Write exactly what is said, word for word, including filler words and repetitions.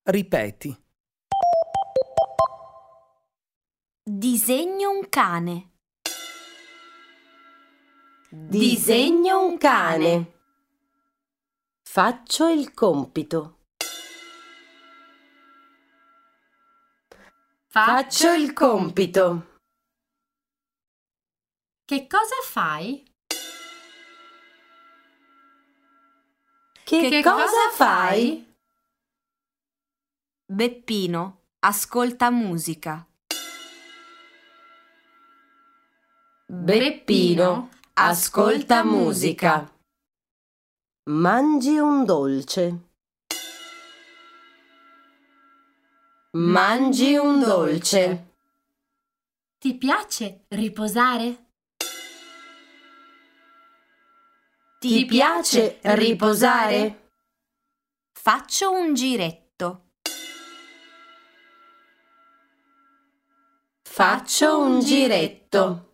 Ripeti. Disegno un cane. Disegno un cane. Faccio il compito. Faccio il compito. Che cosa fai? Che, Che cosa, cosa fai? Beppino, ascolta musica. Beppino, ascolta musica. Mangi un dolce. Mangi un dolce. Ti piace riposare? Ti piace riposare? Faccio un giretto. Faccio un giretto.